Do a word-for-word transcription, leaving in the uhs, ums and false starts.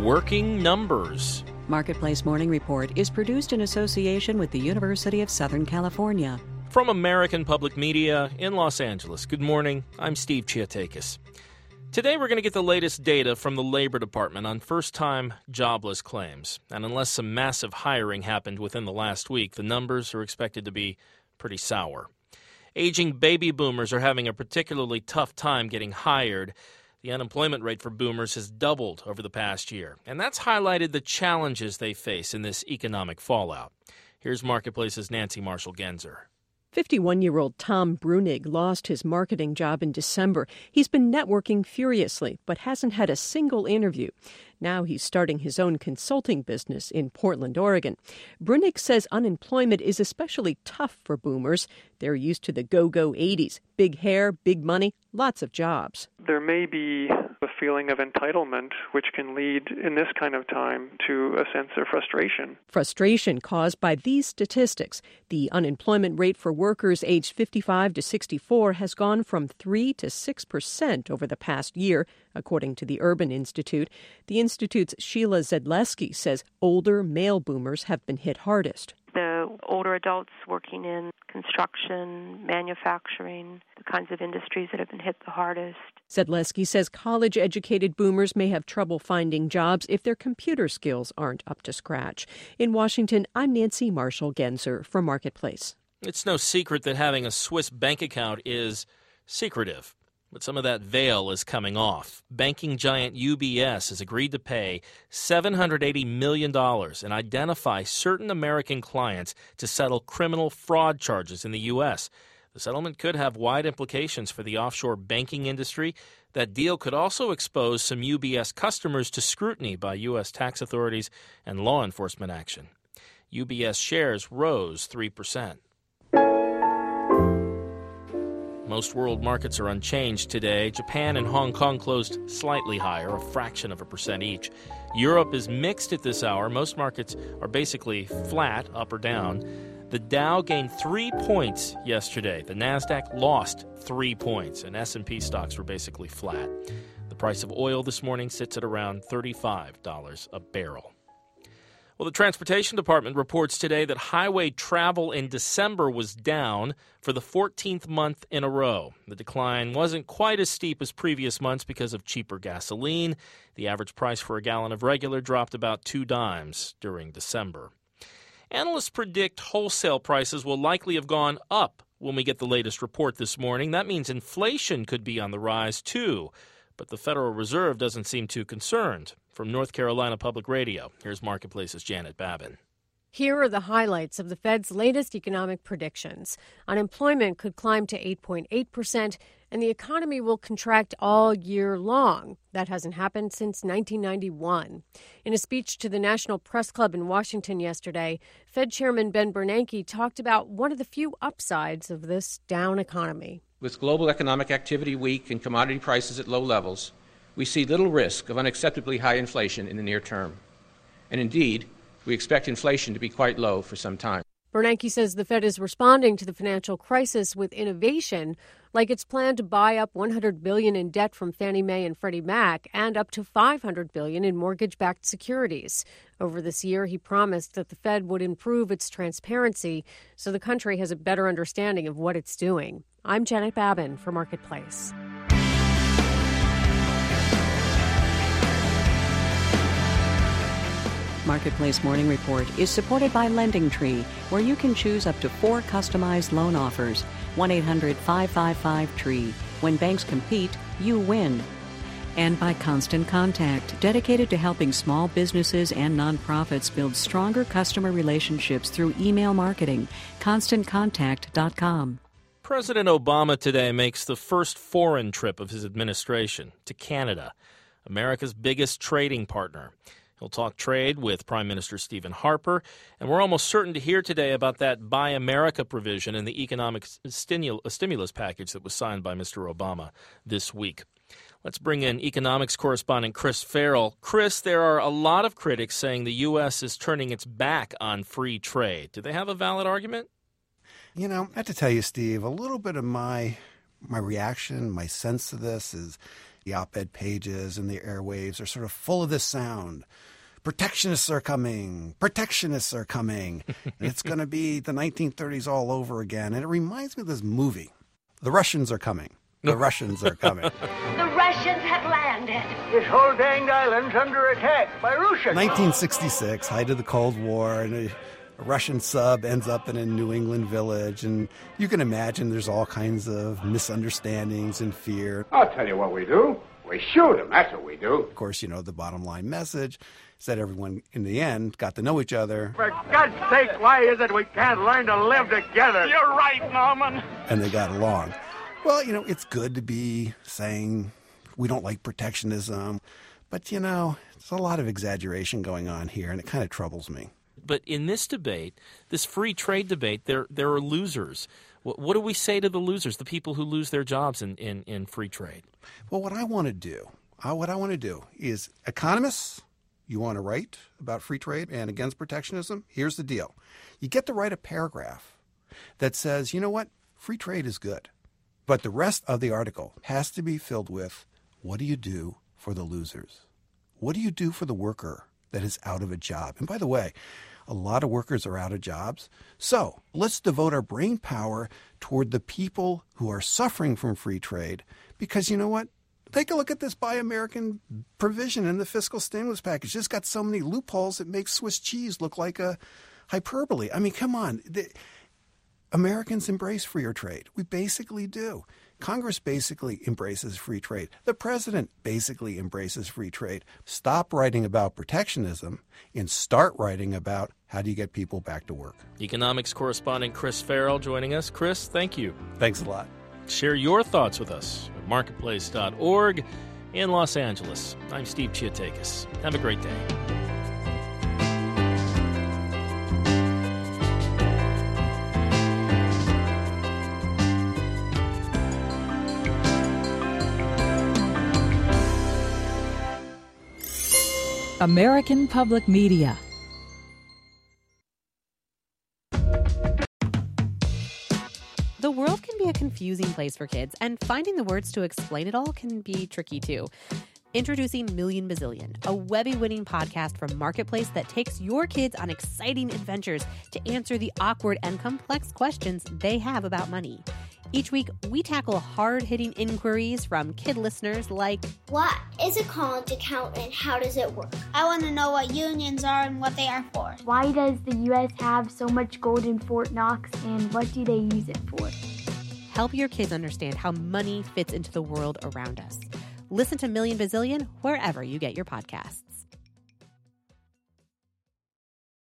working numbers. Marketplace Morning Report is produced in association with the University of Southern California. From American Public Media in Los Angeles, good morning. I'm Steve Chiatakis. Today we're going to get the latest data from the Labor Department on first-time jobless claims. And unless some massive hiring happened within the last week, the numbers are expected to be pretty sour. Aging baby boomers are having a particularly tough time getting hired. The unemployment rate for boomers has doubled over the past year, and that's highlighted the challenges they face in this economic fallout. Here's Marketplace's Nancy Marshall-Genzer. fifty-one-year-old Tom Brunig lost his marketing job in December. He's been networking furiously, but hasn't had a single interview. Now he's starting his own consulting business in Portland, Oregon. Brunig says unemployment is especially tough for boomers. They're used to the go-go eighties. Big hair, big money, lots of jobs. There may be a feeling of entitlement, which can lead in this kind of time to a sense of frustration. Frustration caused by these statistics. The unemployment rate for workers aged fifty-five to sixty-four has gone from three to six percent over the past year, according to the Urban Institute. The Institute's Sheila Zedleski says older male boomers have been hit hardest. The older adults working in construction, manufacturing, the kinds of industries that have been hit the hardest. Zedleski says college-educated boomers may have trouble finding jobs if their computer skills aren't up to scratch. In Washington, I'm Nancy Marshall-Genzer for Marketplace. It's no secret that having a Swiss bank account is secretive. But some of that veil is coming off. Banking giant U B S has agreed to pay seven hundred eighty million dollars and identify certain American clients to settle criminal fraud charges in the U S. The settlement could have wide implications for the offshore banking industry. That deal could also expose some U B S customers to scrutiny by U S tax authorities and law enforcement action. U B S shares rose three percent. Most world markets are unchanged today. Japan and Hong Kong closed slightly higher, a fraction of a percent each. Europe is mixed at this hour. Most markets are basically flat, up or down. The Dow gained three points yesterday. The Nasdaq lost three points, and S and P stocks were basically flat. The price of oil this morning sits at around thirty-five dollars a barrel. Well, the Transportation Department reports today that highway travel in December was down for the fourteenth month in a row. The decline wasn't quite as steep as previous months because of cheaper gasoline. The average price for a gallon of regular dropped about two dimes during December. Analysts predict wholesale prices will likely have gone up when we get the latest report this morning. That means inflation could be on the rise, too. But the Federal Reserve doesn't seem too concerned. From North Carolina Public Radio, here's Marketplace's Janet Babin. Here are the highlights of the Fed's latest economic predictions. Unemployment could climb to eight point eight percent, and the economy will contract all year long. That hasn't happened since nineteen ninety-one. In a speech to the National Press Club in Washington yesterday, Fed Chairman Ben Bernanke talked about one of the few upsides of this down economy. With global economic activity weak and commodity prices at low levels, we see little risk of unacceptably high inflation in the near term. And indeed, we expect inflation to be quite low for some time. Bernanke says the Fed is responding to the financial crisis with innovation, like its plan to buy up one hundred billion dollars in debt from Fannie Mae and Freddie Mac and up to five hundred billion dollars in mortgage-backed securities. Over this year, he promised that the Fed would improve its transparency so the country has a better understanding of what it's doing. I'm Janet Babin for Marketplace. Marketplace Morning Report is supported by LendingTree, where you can choose up to four customized loan offers. one eight hundred five five five tree. When banks compete, you win. And by Constant Contact, dedicated to helping small businesses and nonprofits build stronger customer relationships through email marketing. constant contact dot com. President Obama today makes the first foreign trip of his administration to Canada, America's biggest trading partner. He'll talk trade with Prime Minister Stephen Harper, and we're almost certain to hear today about that Buy America provision in the economic stimul- stimulus package that was signed by Mister Obama this week. Let's bring in economics correspondent Chris Farrell. Chris, there are a lot of critics saying the U S is turning its back on free trade. Do they have a valid argument? You know, I have to tell you, Steve, a little bit of my my reaction, my sense of this is The op-ed pages and the airwaves are sort of full of this sound. Protectionists are coming. Protectionists are coming. And it's going to be the nineteen thirties all over again. And it reminds me of this movie. The Russians are coming. The Russians are coming. The Russians have landed. This whole danged island's under attack by Russia. nineteen sixty-six, height of the Cold War, and a, a Russian sub ends up in a New England village. And you can imagine there's all kinds of misunderstandings and fear. I'll tell you what we do. We shoot them. That's what we do. Of course, you know, the bottom line message is that everyone, in the end, got to know each other. For God's sake, why is it we can't learn to live together? You're right, Norman. And they got along. Well, you know, it's good to be saying we don't like protectionism. But, you know, there's a lot of exaggeration going on here, and it kind of troubles me. But in this debate, this free trade debate, there there are losers. What, what do we say to the losers, the people who lose their jobs in, in, in free trade? Well, what I want to do, uh, what I want to do is economists, you want to write about free trade and against protectionism? Here's the deal. You get to write a paragraph that says, you know what, free trade is good. But the rest of the article has to be filled with, what do you do for the losers? What do you do for the worker that is out of a job? And by the way, a lot of workers are out of jobs. So let's devote our brain power toward the people who are suffering from free trade. Because you know what? Take a look at this Buy American provision in the fiscal stimulus package. It's got so many loopholes it makes Swiss cheese look like a hyperbole. I mean, come on. The, Americans embrace freer trade. We basically do. Congress basically embraces free trade. The president basically embraces free trade. Stop writing about protectionism and start writing about how do you get people back to work. Economics correspondent Chris Farrell joining us. Chris, thank you. Thanks a lot. Share your thoughts with us at marketplace dot org in Los Angeles. I'm Steve Chiotakis. Have a great day. American Public Media. The world can be a confusing place for kids, and finding the words to explain it all can be tricky too. Introducing Million Bazillion, a Webby-winning podcast from Marketplace that takes your kids on exciting adventures to answer the awkward and complex questions they have about money. Each week, we tackle hard-hitting inquiries from kid listeners like, what is a college account and how does it work? I want to know what unions are and what they are for. Why does the U S have so much gold in Fort Knox and what do they use it for? Help your kids understand how money fits into the world around us. Listen to Million Bazillion wherever you get your podcasts.